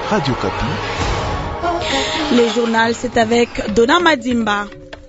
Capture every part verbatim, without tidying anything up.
Radio Kapi. Les journaux, c'est avec Dona Madimba.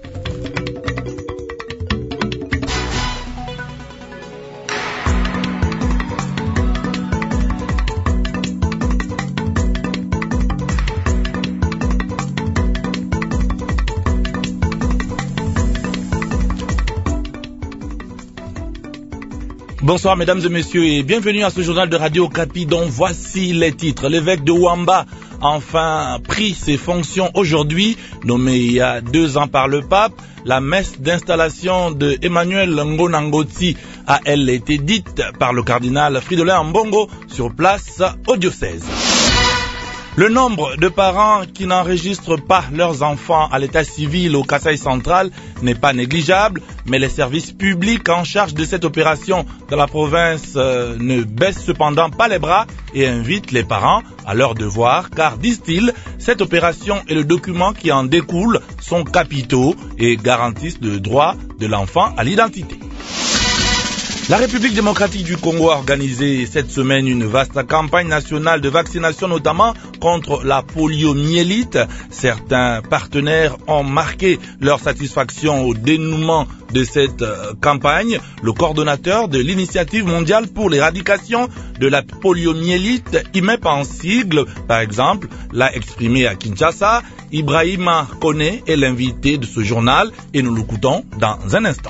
Bonsoir mesdames et messieurs et bienvenue à ce journal de Radio Kapi dont voici les titres. L'évêque de Wamba a enfin pris ses fonctions aujourd'hui, nommé il y a deux ans par le pape. La messe d'installation de Emmanuel Ngona Ngoti a elle été dite par le cardinal Fridolin Ambongo sur place au diocèse. Le nombre de parents qui n'enregistrent pas leurs enfants à l'état civil au Kasaï central n'est pas négligeable, mais les services publics en charge de cette opération dans la province euh, ne baissent cependant pas les bras et invitent les parents à leur devoir, car, disent-ils, cette opération et le document qui en découle sont capitaux et garantissent le droit de l'enfant à l'identité. La République démocratique du Congo a organisé cette semaine une vaste campagne nationale de vaccination, notamment contre la poliomyélite. Certains partenaires ont marqué leur satisfaction au dénouement de cette campagne. Le coordonnateur de l'initiative mondiale pour l'éradication de la poliomyélite, I M E P en sigle, par exemple, l'a exprimé à Kinshasa. Ibrahima Kone est l'invité de ce journal et nous l'écoutons dans un instant.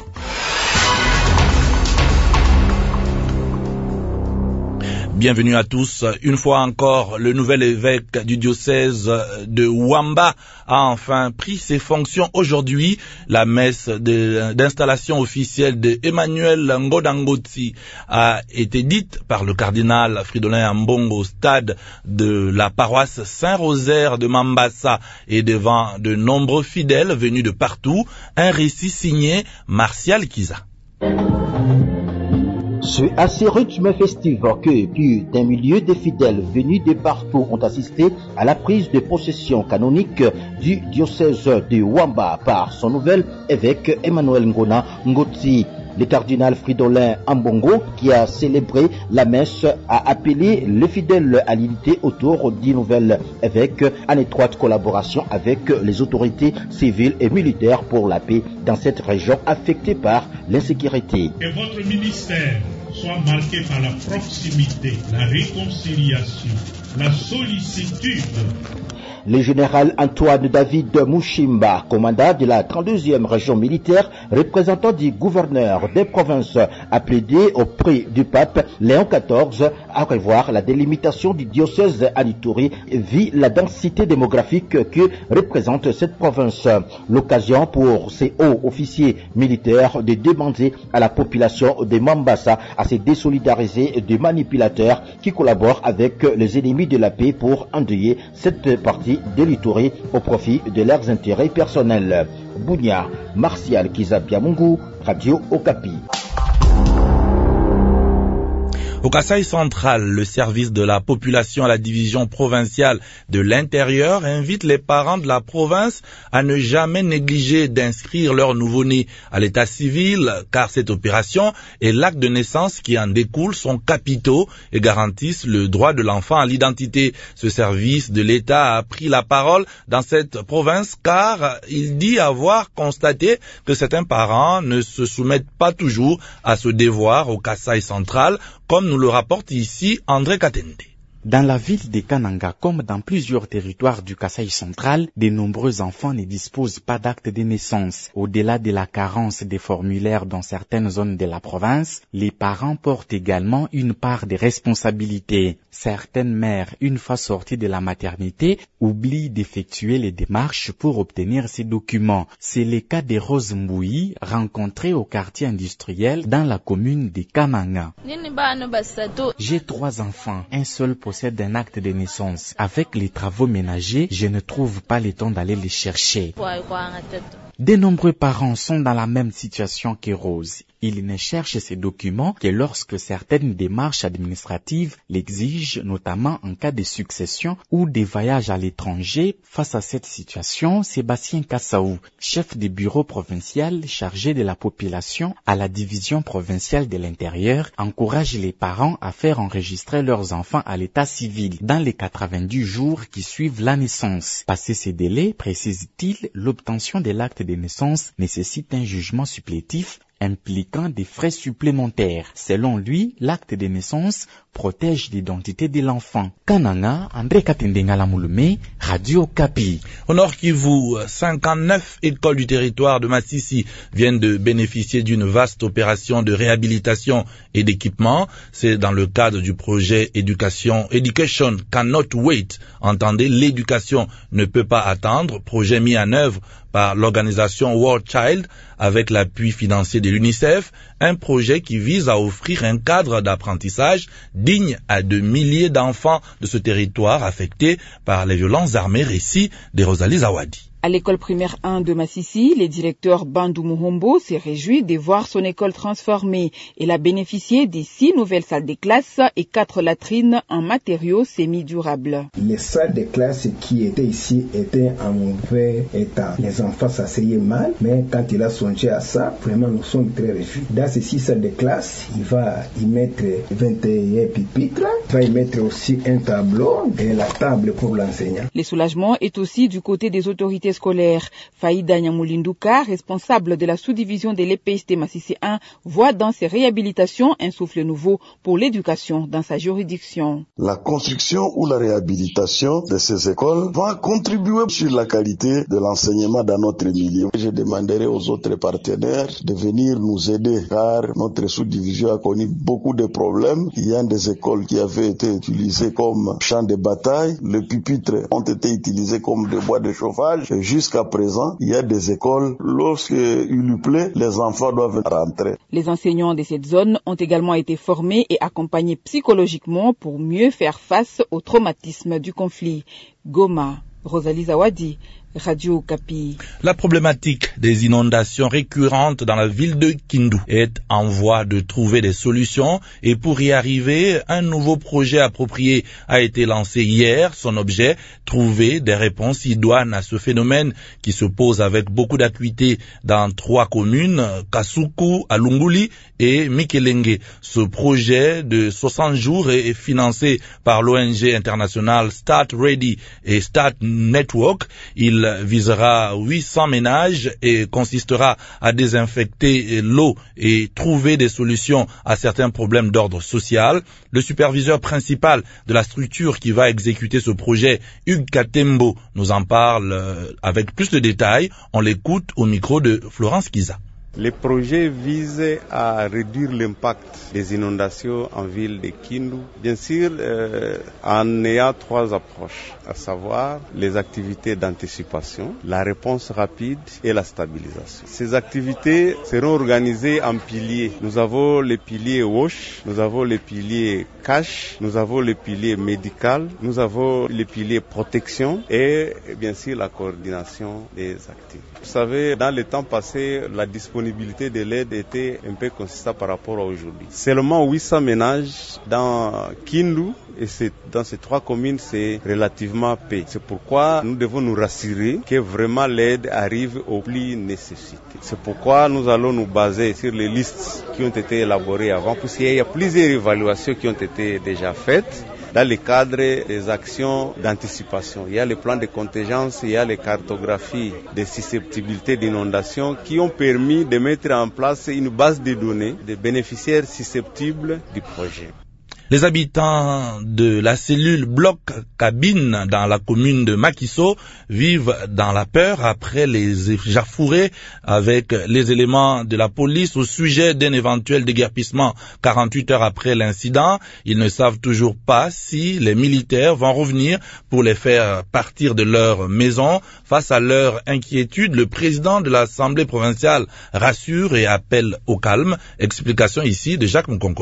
Bienvenue à tous. Une fois encore, le nouvel évêque du diocèse de Wamba a enfin pris ses fonctions aujourd'hui. La messe de, d'installation officielle de Emmanuel Ngona Ngoti a été dite par le cardinal Fridolin Ambongo au stade de la paroisse Saint-Rosaire de Mambasa et devant de nombreux fidèles venus de partout. Un récit signé Martial Kiza. C'est à ce rythme festif que plus d'un millier de fidèles venus de partout ont assisté à la prise de possession canonique du diocèse de Wamba par son nouvel évêque Emmanuel Ngona Ngoti. Le cardinal Fridolin Ambongo, qui a célébré la messe, a appelé les fidèles à l'unité autour du nouvel évêque en étroite collaboration avec les autorités civiles et militaires pour la paix dans cette région affectée par l'insécurité. Que votre ministère soit marqué par la proximité, la réconciliation, la sollicitude. Le général Antoine David Mouchimba, commandant de la trente-deuxième région militaire, représentant du gouverneur des provinces, a plaidé auprès du pape Léon quatorze à revoir la délimitation du diocèse à l'Ituri vu la densité démographique que représente cette province. L'occasion pour ces hauts officiers militaires de demander à la population de Mambasa à se désolidariser des manipulateurs qui collaborent avec les ennemis de la paix pour endeuiller cette partie de l'Ituri au profit de leurs intérêts personnels. Bounia, Martial Kizabiamungu, Radio Okapi. Au Kasaï central, le service de la population à la division provinciale de l'intérieur invite les parents de la province à ne jamais négliger d'inscrire leur nouveau-né à l'état civil, car cette opération et l'acte de naissance qui en découle sont capitaux et garantissent le droit de l'enfant à l'identité. Ce service de l'État a pris la parole dans cette province car il dit avoir constaté que certains parents ne se soumettent pas toujours à ce devoir au Kasaï central, comme nous le rapporte ici André Katende. Dans la ville de Kananga, comme dans plusieurs territoires du Kasaï central, de nombreux enfants ne disposent pas d'acte de naissance. Au-delà de la carence des formulaires dans certaines zones de la province, les parents portent également une part de responsabilité. Certaines mères, une fois sorties de la maternité, oublient d'effectuer les démarches pour obtenir ces documents. C'est le cas de Rose Mboui, rencontrée au quartier industriel dans la commune de Kananga. J'ai trois enfants, un seul possède un acte de naissance. Avec les travaux ménagers, je ne trouve pas le temps d'aller les chercher. De nombreux parents sont dans la même situation que Rose. Ils ne cherchent ces documents que lorsque certaines démarches administratives l'exigent, notamment en cas de succession ou de voyage à l'étranger. Face à cette situation, Sébastien Kassaou, chef du bureau provincial chargé de la population à la division provinciale de l'intérieur, encourage les parents à faire enregistrer leurs enfants à l'état civil dans les quatre-vingt-dix jours qui suivent la naissance. Passé ces délais, précise-t-il, l'obtention de l'acte de naissance nécessite un jugement supplétif impliquant des frais supplémentaires. Selon lui, l'acte de naissance protège l'identité de l'enfant. Kananga, André Katendengala Mouloumé, Radio Kapi. Au Nord Kivu, cinquante-neuf écoles du territoire de Massissi viennent de bénéficier d'une vaste opération de réhabilitation et d'équipement. C'est dans le cadre du projet Éducation, Education Cannot Wait. Entendez, l'éducation ne peut pas attendre, projet mis en œuvre par l'organisation World Child avec l'appui financier de l'UNICEF, un projet qui vise à offrir un cadre d'apprentissage digne à de milliers d'enfants de ce territoire affecté par les violences armées. Récit de Rosalie Zawadi. À l'école primaire un de Massissi, le directeur Bandou Muhombo s'est réjoui de voir son école transformée. Il a bénéficié de six nouvelles salles de classe et quatre latrines en matériaux semi-durables. Les salles de classe qui étaient ici étaient en mauvais état. Les enfants s'asseyaient mal, mais quand il a songé à ça, vraiment nous sommes très réjouis. Dans ces six salles de classe, il va y mettre vingt et un pupitres, il va y mettre aussi un tableau et la table pour l'enseignant. Le soulagement est aussi du côté des autorités scolaire. Faïda Nyamulindouka, responsable de la sous-division de l'E P S T Massissi un, voit dans ces réhabilitations un souffle nouveau pour l'éducation dans sa juridiction. La construction ou la réhabilitation de ces écoles va contribuer sur la qualité de l'enseignement dans notre milieu. Je demanderai aux autres partenaires de venir nous aider car notre sous-division a connu beaucoup de problèmes. Il y a des écoles qui avaient été utilisées comme champs de bataille. Les pupitres ont été utilisés comme des bois de chauffage. Jusqu'à présent, il y a des écoles, lorsqu'il lui plaît, les enfants doivent rentrer. Les enseignants de cette zone ont également été formés et accompagnés psychologiquement pour mieux faire face au traumatisme du conflit. Goma, Rosalie Zawadi, Radio Kapi. La problématique des inondations récurrentes dans la ville de Kindu est en voie de trouver des solutions et pour y arriver, un nouveau projet approprié a été lancé hier. Son objet, trouver des réponses idoines à ce phénomène qui se pose avec beaucoup d'acuité dans trois communes, Kasuku, Alunguli et Mikelenge. Ce projet de soixante jours est financé par l'O N G internationale Start Ready et Start Network. Il visera huit cents ménages et consistera à désinfecter l'eau et trouver des solutions à certains problèmes d'ordre social. Le superviseur principal de la structure qui va exécuter ce projet, Hugues Katembo, nous en parle avec plus de détails. On l'écoute au micro de Florence Kiza. Le projet vise à réduire l'impact des inondations en ville de Kindu, bien sûr euh, en ayant trois approches, à savoir les activités d'anticipation, la réponse rapide et la stabilisation. Ces activités seront organisées en piliers. Nous avons les piliers WASH, nous avons les piliers cash, nous avons les piliers médical, nous avons les piliers protection et bien sûr la coordination des activités. Vous savez, dans le temps passé, la disponibilité de l'aide était un peu consistante par rapport à aujourd'hui. Seulement huit cents ménages dans Kindu et c'est, dans ces trois communes, c'est relativement peu. C'est pourquoi nous devons nous rassurer que vraiment l'aide arrive aux plus nécessités. C'est pourquoi nous allons nous baser sur les listes qui ont été élaborées avant, puisqu'il y a plusieurs évaluations qui ont été déjà faites. Dans le cadre des actions d'anticipation, il y a les plans de contingence, il y a les cartographies des susceptibilités d'inondation qui ont permis de mettre en place une base de données des bénéficiaires susceptibles du projet. Les habitants de la cellule bloc cabine dans la commune de Makiso vivent dans la peur après les échauffourées avec les éléments de la police au sujet d'un éventuel déguerpissement quarante-huit heures après l'incident. Ils ne savent toujours pas si les militaires vont revenir pour les faire partir de leur maison. Face à leur inquiétude, le président de l'Assemblée provinciale rassure et appelle au calme. Explication ici de Jacques Mkonkole.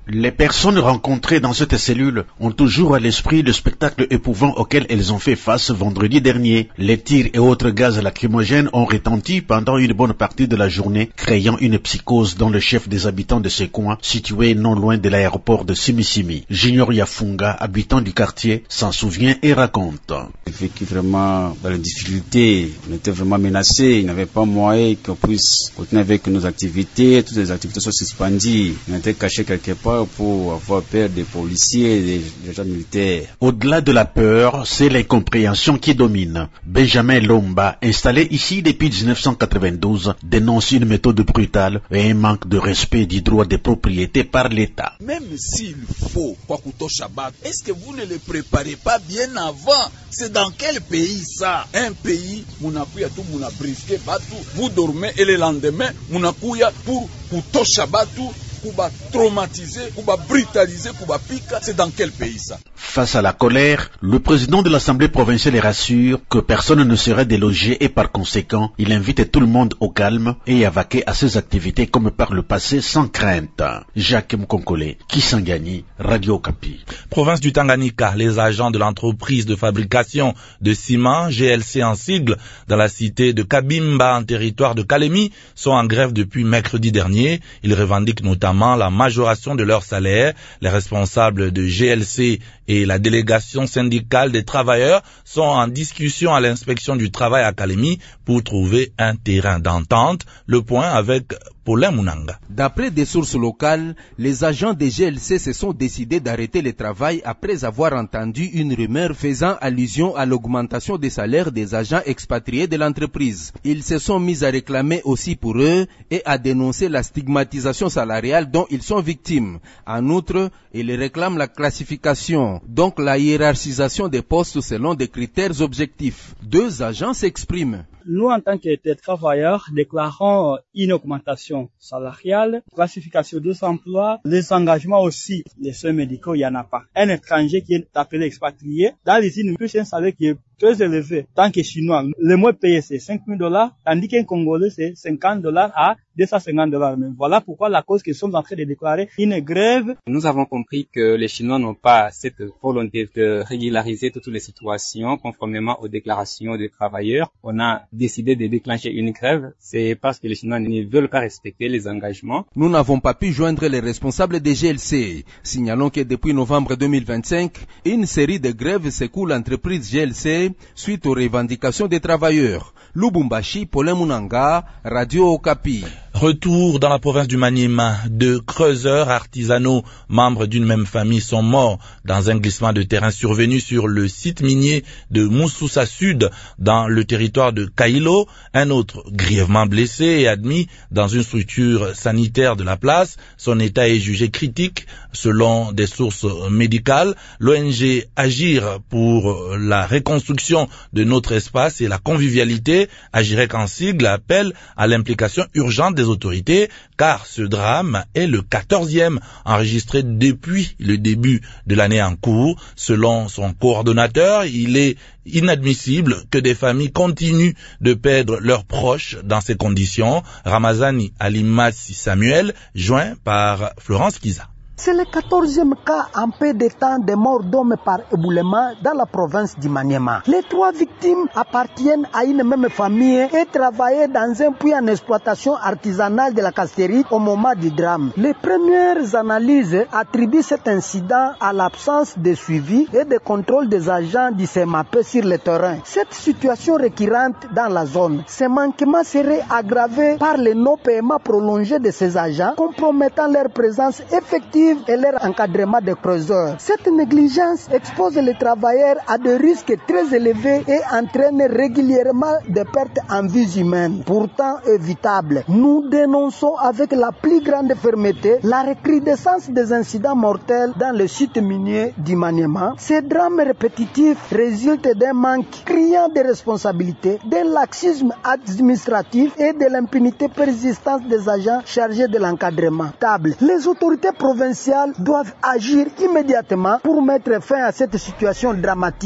Les personnes rencontrées dans cette cellule ont toujours à l'esprit le spectacle épouvant auquel elles ont fait face vendredi dernier. Les tirs et autres gaz lacrymogènes ont retenti pendant une bonne partie de la journée, créant une psychose dans le chef des habitants de ce coin, situé non loin de l'aéroport de Simisimi. Junior Yafunga, habitant du quartier, s'en souvient et raconte. J'ai vécu vraiment dans les difficultés, on était vraiment menacés, il n'y avait pas moyen qu'on puisse continuer avec nos activités, toutes les activités sont suspendues, on était cachés quelque part pour avoir peur des policiers et des agents militaires. Au-delà de la peur, c'est l'incompréhension qui domine. Benjamin Lomba, installé ici depuis dix-neuf cent quatre-vingt-douze, dénonce une méthode brutale et un manque de respect du droit de propriété par l'État. Même s'il faut Kwakuto Shabbat, est-ce que vous ne le préparez pas bien avant? C'est dans quel pays ça? Un pays, Munakuya tout Munabrisque Batu, vous dormez et le lendemain, Munakuya pour Kuto Shabatu, Kuba traumatisé, Kuba brutalisé, Kuba pika, c'est dans quel pays ça? Face à la colère, le président de l'Assemblée provinciale rassure que personne ne serait délogé et par conséquent, il invite tout le monde au calme et à vaquer à ses activités comme par le passé sans crainte. Jacques Mkonkole, Kisangani, Radio Okapi. Province du Tanganyika, les agents de l'entreprise de fabrication de ciment, G L C en sigle, dans la cité de Kabimba en territoire de Kalemi, sont en grève depuis mercredi dernier. Ils revendiquent notamment la majoration de leur salaire. Les responsables de G L C et la délégation syndicale des travailleurs sont en discussion à l'inspection du travail à Kalemi pour trouver un terrain d'entente. Le point avec Paulin Munanga. D'après des sources locales, les agents des G L C se sont décidés d'arrêter le travail après avoir entendu une rumeur faisant allusion à l'augmentation des salaires des agents expatriés de l'entreprise. Ils se sont mis à réclamer aussi pour eux et à dénoncer la stigmatisation salariale dont ils sont victimes. En outre, ils réclament la classification, donc la hiérarchisation des postes selon des critères objectifs. Deux agents s'expriment. Nous, en tant que travailleurs, déclarons une augmentation salariale, classification des emplois, les engagements aussi. Les soins médicaux, il n'y en a pas. Un étranger qui est appelé expatrié, dans les îles, touche un salaire qui est très élevé. Tant que Chinois, le mois payé c'est cinq mille dollars, tandis qu'un Congolais c'est cinquante dollars à deux cent cinquante dollars. Mais voilà pourquoi la cause que nous sommes en train de déclarer une grève. Nous avons compris que les Chinois n'ont pas cette volonté de régulariser toutes les situations conformément aux déclarations des travailleurs. On a décidé de déclencher une grève, c'est parce que les Chinois ne veulent pas respecter les engagements. Nous n'avons pas pu joindre les responsables des G L C. Signalons que depuis novembre deux mille vingt-cinq, une série de grèves secoue l'entreprise G L C suite aux revendications des travailleurs. Lubumbashi, Paulin Munanga, Radio Okapi. Retour dans la province du Maniema. Deux creuseurs artisanaux, membres d'une même famille, sont morts dans un glissement de terrain survenu sur le site minier de Moussoussa Sud, dans le territoire de Kailo. Un autre, grièvement blessé et admis dans une structure sanitaire de la place. Son état est jugé critique selon des sources médicales. L'O N G Agir pour la reconstruction de notre espace et la convivialité, Agirec en sigle, appelle à l'implication urgente des autorités, car ce drame est le quatorzième enregistré depuis le début de l'année en cours. Selon son coordonnateur, il est inadmissible que des familles continuent de perdre leurs proches dans ces conditions. Ramazani Alimassi Samuel, joint par Florence Kiza. C'est le quatorzième cas en peu de temps de mort d'hommes par éboulement dans la province du Maniema. Les trois victimes appartiennent à une même famille et travaillaient dans un puits en exploitation artisanale de la Castérite au moment du drame. Les premières analyses attribuent cet incident à l'absence de suivi et de contrôle des agents du C M A P sur le terrain. Cette situation récurrente dans la zone, ces manquements seraient aggravés par le non-paiement prolongé de ces agents, compromettant leur présence effective et leur encadrement de creuseurs. Cette négligence expose les travailleurs à des risques très élevés et entraîne régulièrement des pertes en vies humaines, pourtant évitables. Nous dénonçons avec la plus grande fermeté la recrudescence des incidents mortels dans le site minier du Maniema. Ces drames répétitifs résultent d'un manque criant de responsabilité, d'un laxisme administratif et de l'impunité persistante des agents chargés de l'encadrement. Table. Les autorités provinciales doivent agir immédiatement pour mettre fin à cette situation dramatique.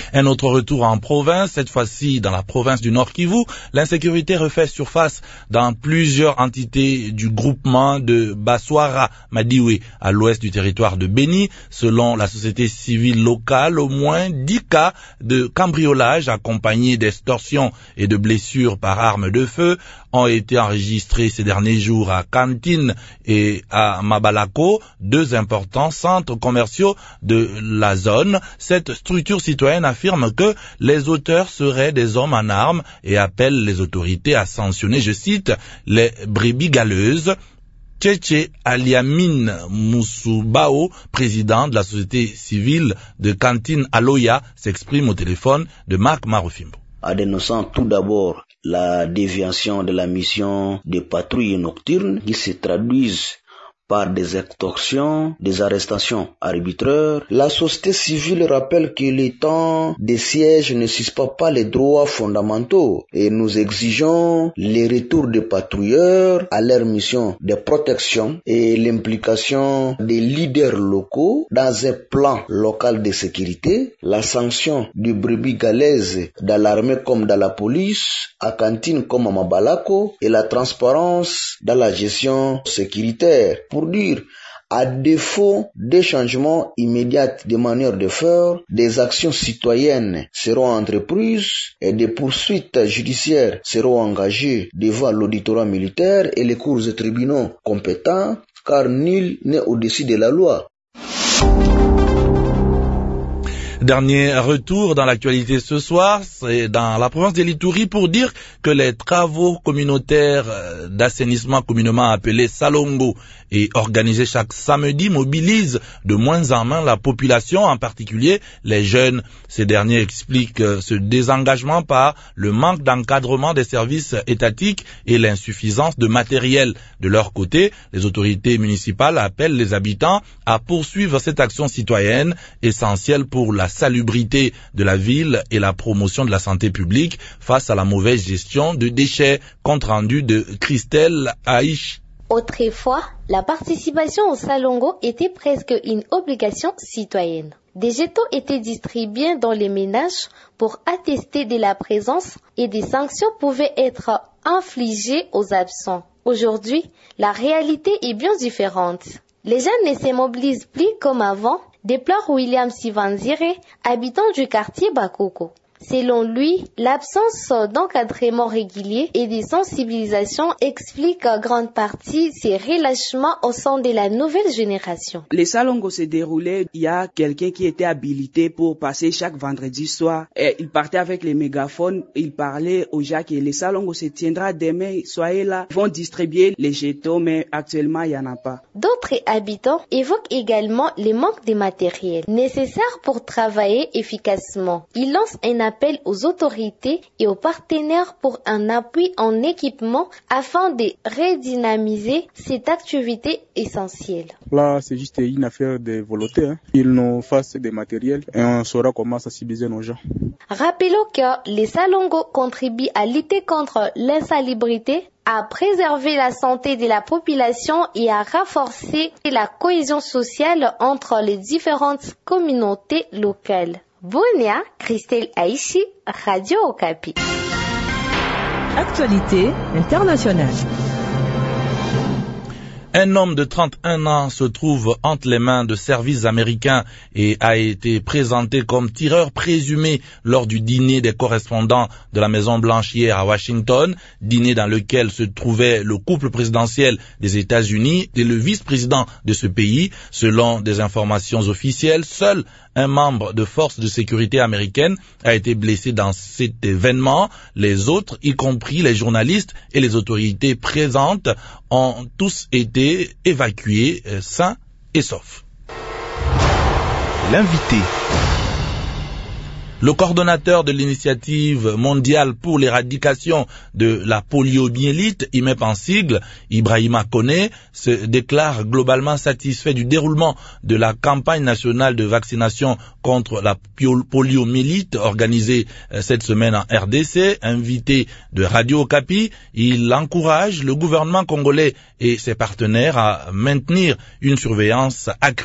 Un autre retour en province, cette fois-ci dans la province du Nord Kivu. L'insécurité refait surface dans plusieurs entités du groupement de Baswara Madiwe à l'ouest du territoire de Beni. Selon la société civile locale, au moins dix cas de cambriolage accompagnés d'extorsions et de blessures par arme de feu ont été enregistrés ces derniers jours à Kantine et à Mabalako, deux importants centres commerciaux de la zone. Cette structure citoyenne affirme que les auteurs seraient des hommes en armes et appelle les autorités à sanctionner, je cite, les brebis galeuses. Tchétché Aliamine Moussubao, président de la société civile de Kantine Aloya, s'exprime au téléphone de Marc Marofimbo. En dénonçant tout d'abord la déviation de la mission de patrouille nocturne qui se traduisent par des extorsions, des arrestations arbitraires. La société civile rappelle que les temps des sièges ne suspendent pas les droits fondamentaux et nous exigeons le retour des patrouilleurs à leur mission de protection et l'implication des leaders locaux dans un plan local de sécurité, la sanction du brebis galaise dans l'armée comme dans la police, à Kantine comme à Mabalako et la transparence dans la gestion sécuritaire. Pour dire, à défaut des changements immédiats de manière de faire, des actions citoyennes seront entreprises et des poursuites judiciaires seront engagées devant l'auditorat militaire et les cours et tribunaux compétents, car nul n'est au-dessus de la loi. Dernier retour dans l'actualité ce soir, c'est dans la province de l'Ituri pour dire que les travaux communautaires d'assainissement communément appelés Salongo et organisés chaque samedi mobilisent de moins en moins la population, en particulier les jeunes. Ces derniers expliquent ce désengagement par le manque d'encadrement des services étatiques et l'insuffisance de matériel. De leur côté, les autorités municipales appellent les habitants à poursuivre cette action citoyenne essentielle pour la salubrité de la ville et la promotion de la santé publique face à la mauvaise gestion de déchets. Compte rendu de Christelle Aïch. Autrefois, la participation au Salongo était presque une obligation citoyenne. Des jetons étaient distribués dans les ménages pour attester de la présence et des sanctions pouvaient être infligées aux absents. Aujourd'hui, la réalité est bien différente. Les jeunes ne se mobilisent plus comme avant, déplore William Sivanzire, habitant du quartier Bakoko. Selon lui, l'absence d'encadrement régulier et de sensibilisation explique en grande partie ces relâchements au sein de la nouvelle génération. Les salongos se déroulaient, il y a quelqu'un qui était habilité pour passer chaque vendredi soir. Et il partait avec les mégaphones, il parlait aux gens que les salongos se tiendra demain, soyez là, ils vont distribuer les jetons, mais actuellement il n'y en a pas. D'autres habitants évoquent également le manque de matériel nécessaire pour travailler efficacement. Ils lancent un appel aux autorités et aux partenaires pour un appui en équipement afin de redynamiser cette activité essentielle. Là, c'est juste une affaire de volonté. Hein. Ils nous fassent des matériels et on saura comment sensibiliser nos gens. Rappelons que les salongos contribuent à lutter contre l'insalubrité, à préserver la santé de la population et à renforcer la cohésion sociale entre les différentes communautés locales. Bunia, Christelle Aïchi, Radio Okapi. Actualité internationale. Un homme de trente et un ans se trouve entre les mains de services américains et a été présenté comme tireur présumé lors du dîner des correspondants de la Maison-Blanche hier à Washington, dîner dans lequel se trouvait le couple présidentiel des États-Unis et le vice-président de ce pays. Selon des informations officielles, seul un membre de force de sécurité américaine a été blessé dans cet événement. Les autres, y compris les journalistes et les autorités présentes, ont tous été évacués euh, sains et saufs. L'invité. Le coordonnateur de l'initiative mondiale pour l'éradication de la poliomyélite, I M E P en sigle, Ibrahima Koné, se déclare globalement satisfait du déroulement de la campagne nationale de vaccination contre la poliomyélite organisée cette semaine en R D C. Invité de Radio Okapi, il encourage le gouvernement congolais et ses partenaires à maintenir une surveillance accrue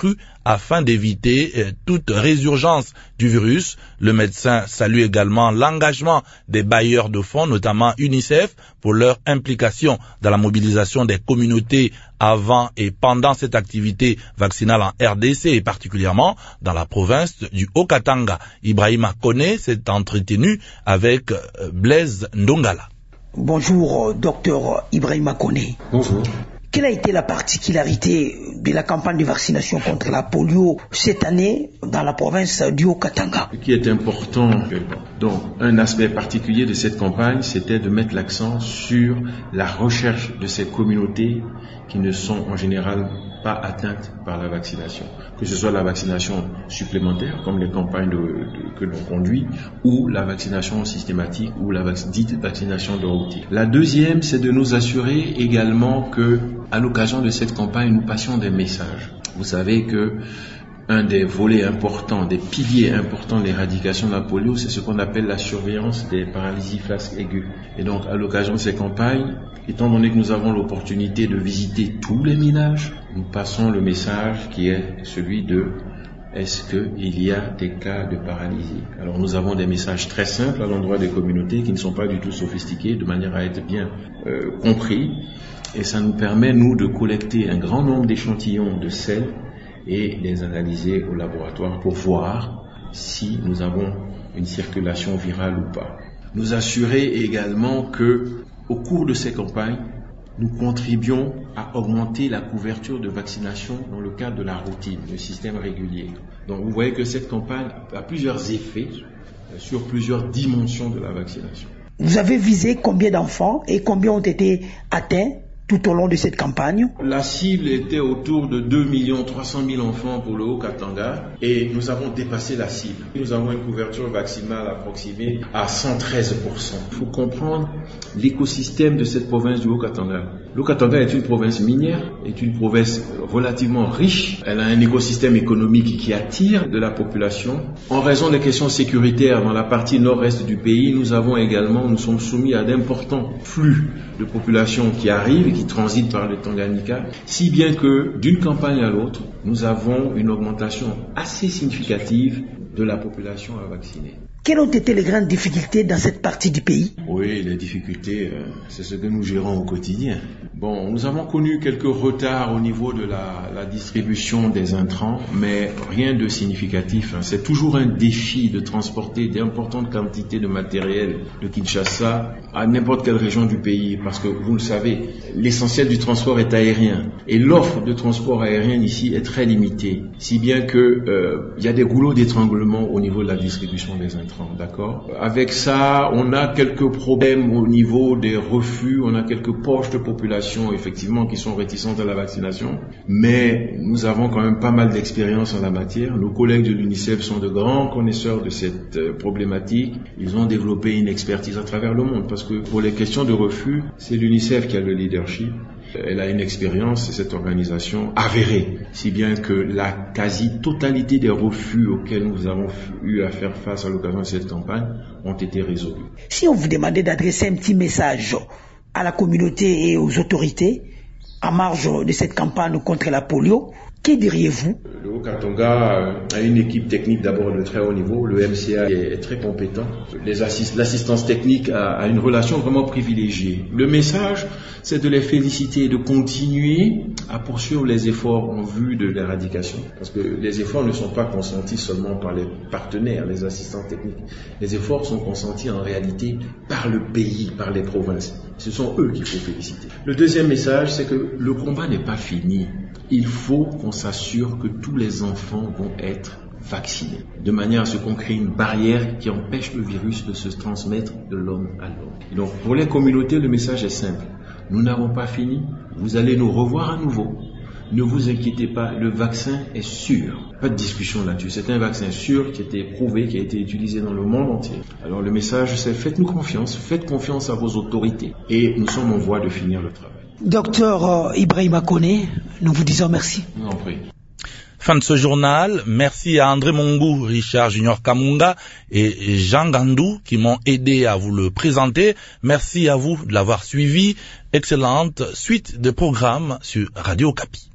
afin d'éviter euh, toute résurgence du virus. Le médecin salue également l'engagement des bailleurs de fonds, notamment UNICEF, pour leur implication dans la mobilisation des communautés avant et pendant cette activité vaccinale en R D C et particulièrement dans la province du Haut-Katanga. Ibrahima Kone s'est entretenu avec euh, Blaise Ndongala. Bonjour, docteur Ibrahima Kone. Bonjour. Quelle a été la particularité de la campagne de vaccination contre la polio cette année dans la province du Haut-Katanga? Ce qui est important, donc un aspect particulier de cette campagne, c'était de mettre l'accent sur la recherche de ces communautés qui ne sont en général pas atteintes par la vaccination, que ce soit la vaccination supplémentaire, comme les campagnes de, de, que l'on conduit, ou la vaccination systématique, ou la vac- dite vaccination de routine. La deuxième, c'est de nous assurer également que, à l'occasion de cette campagne, nous passions des messages. Vous savez que un des volets importants, des piliers importants de l'éradication de la polio, c'est ce qu'on appelle la surveillance des paralysies flasques aiguës. Et donc, à l'occasion de ces campagnes, étant donné que nous avons l'opportunité de visiter tous les ménages, nous passons le message qui est celui de est-ce qu'il y a des cas de paralysie? Alors, nous avons des messages très simples à l'endroit des communautés qui ne sont pas du tout sophistiqués, de manière à être bien euh, compris. Et ça nous permet, nous, de collecter un grand nombre d'échantillons de sel et les analyser au laboratoire pour voir si nous avons une circulation virale ou pas. Nous assurer également que, au cours de ces campagnes, nous contribuons à augmenter la couverture de vaccination dans le cadre de la routine, le système régulier. Donc vous voyez que cette campagne a plusieurs effets sur plusieurs dimensions de la vaccination. Vous avez visé combien d'enfants et combien ont été atteints tout au long de cette campagne? La cible était autour de deux millions trois cent mille enfants pour le Haut-Katanga et nous avons dépassé la cible. Nous avons une couverture vaccinale approximée à cent treize pour cent. Il faut comprendre l'écosystème de cette province du Haut-Katanga. Le Haut-Katanga est une province minière, est une province relativement riche. Elle a un écosystème économique qui attire de la population. En raison des questions sécuritaires dans la partie nord-est du pays, nous avons également, nous sommes soumis à d'importants flux de population qui arrivent et qui transitent par le Tanganyika, si bien que d'une campagne à l'autre, nous avons une augmentation assez significative de la population à vacciner. Quelles ont été les grandes difficultés dans cette partie du pays? Oui, les difficultés, euh, c'est ce que nous gérons au quotidien. Bon, nous avons connu quelques retards au niveau de la, la distribution des intrants, mais rien de significatif. Hein. C'est toujours un défi de transporter d'importantes quantités de matériel de Kinshasa à n'importe quelle région du pays, parce que vous le savez, l'essentiel du transport est aérien, et l'offre de transport aérien ici est très limitée, si bien que euh, il y a des goulots d'étranglement au niveau de la distribution des intrants. D'accord. Avec ça, on a quelques problèmes au niveau des refus, on a quelques poches de population, effectivement, qui sont réticentes à la vaccination, mais nous avons quand même pas mal d'expérience en la matière. Nos collègues de l'UNICEF sont de grands connaisseurs de cette euh, problématique. Ils ont développé une expertise à travers le monde, parce que pour les questions de refus, c'est l'UNICEF qui a le leadership. Elle a une expérience, cette organisation avérée, si bien que la quasi-totalité des refus auxquels nous avons eu à faire face à l'occasion de cette campagne ont été résolus. Si on vous demandait d'adresser un petit message à la communauté et aux autorités en marge de cette campagne contre la polio, que diriez-vous? Le Haut-Katanga a une équipe technique d'abord de très haut niveau. Le M C A est très compétent. Les assist- l'assistance technique a, a une relation vraiment privilégiée. Le message, c'est de les féliciter et de continuer à poursuivre les efforts en vue de l'éradication. Parce que les efforts ne sont pas consentis seulement par les partenaires, les assistants techniques. Les efforts sont consentis en réalité par le pays, par les provinces. Ce sont eux qu'il faut féliciter. Le deuxième message, c'est que le combat n'est pas fini. Il faut qu'on s'assure que tous les enfants vont être vaccinés, de manière à ce qu'on crée une barrière qui empêche le virus de se transmettre de l'homme à l'homme. Et donc, pour les communautés, le message est simple. Nous n'avons pas fini. Vous allez nous revoir à nouveau. Ne vous inquiétez pas, le vaccin est sûr. Pas de discussion là-dessus. C'est un vaccin sûr qui a été prouvé, qui a été utilisé dans le monde entier. Alors le message, c'est faites-nous confiance, faites confiance à vos autorités. Et nous sommes en voie de finir le travail. Docteur Ibrahima Kone, nous vous disons merci. Je vous en prie. Fin de ce journal. Merci à André Mongou, Richard Junior Kamunga et Jean Gandou qui m'ont aidé à vous le présenter. Merci à vous de l'avoir suivi. Excellente suite de programmes sur Radio Okapi.